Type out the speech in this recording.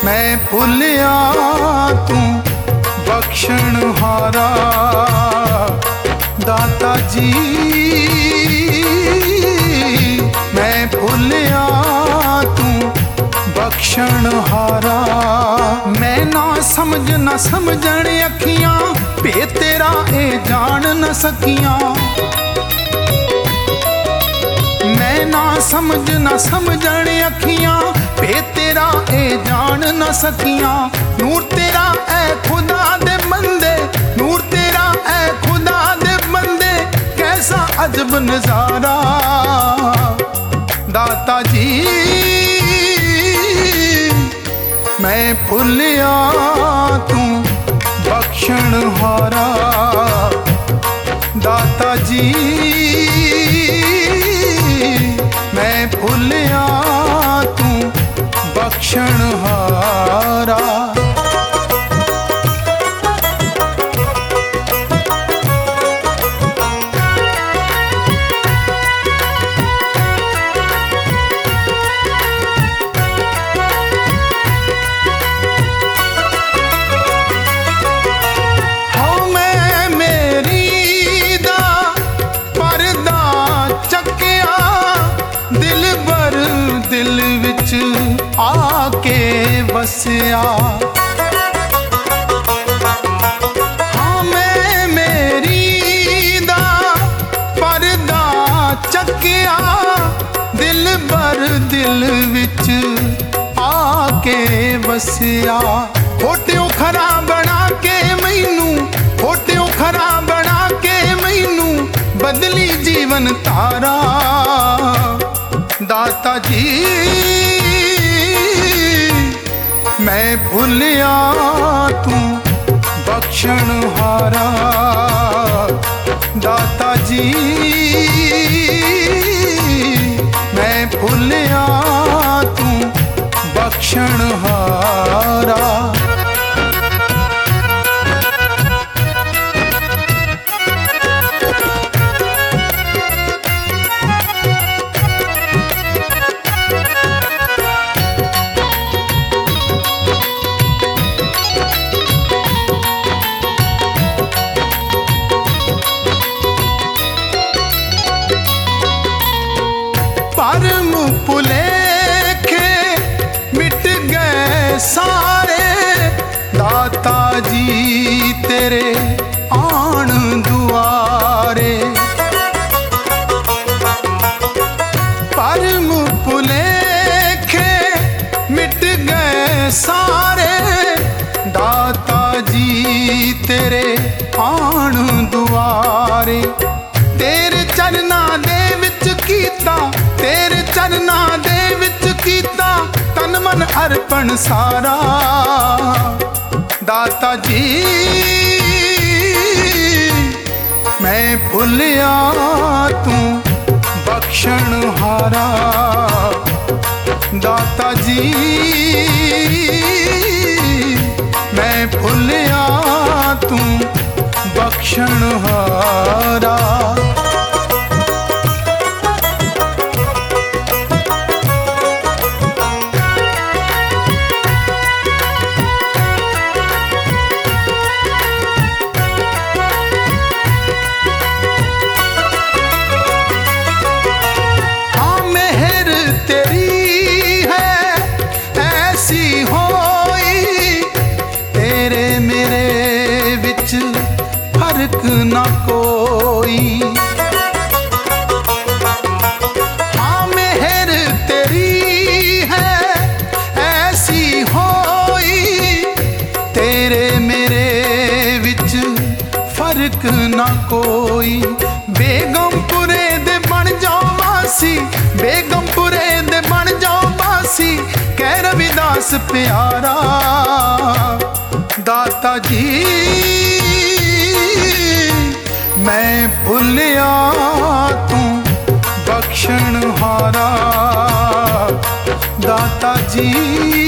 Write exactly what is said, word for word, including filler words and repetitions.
मैं भुलिया तू बख्शण हारा दाता जी। मैं भुलिया तू बख्शण हारा। मैं ना समझ ना समझण अखियां पे तेरा ए जान न सकियां। मैं ना समझ ना समझण अखियां पे तेरा ए जान न सकियां। नूर तेरा ऐ खुदा दे बंदे, नूर तेरा ऐ खुदा दे बंदे, कैसा अजब नजारा दाता जी। मैं भुलिया तू बख्शण हारा दाता जी। मैं भुलिया तू बख्शण हारा। दिल विच आके बसिया हाँ मैं मेरी दा पर्दा चकिया। दिल बर दिल विच आके बसिया। होटियों खरा बना के मैनू, होटियों खरा बना के मैनू, बदली जीवन तारा दाता जी। मैं भुलिया तू बख्शण हारा दाता जी। मैं भुलिया तू बख्शण हारा। परम भुलेखे मिट गए सारे दाता जी तेरे आन दुआरे। परम भुलेखे मिट गए सारे दाता जी तेरे आन दुआरे। तेरे चरना दे विच कीता, तेरे चरना दे विच कीता, तन मन अर्पण सारा दाता जी। मैं भुलिया तू बख्शण हारा दाता जी। मैं भुलिया तू बख्शण हारा। फर्क ना कोई हाँ मेहर तेरी है ऐसी होई। तेरे मेरे विच फर्क ना कोई। बेगमपुरे दे बन जाओ वासी, बेगमपुरे दे बन जाओ वासी, कह रविदास प्यारा दाता जी। मैं भुलिया तू बख्शण हारा दाता जी।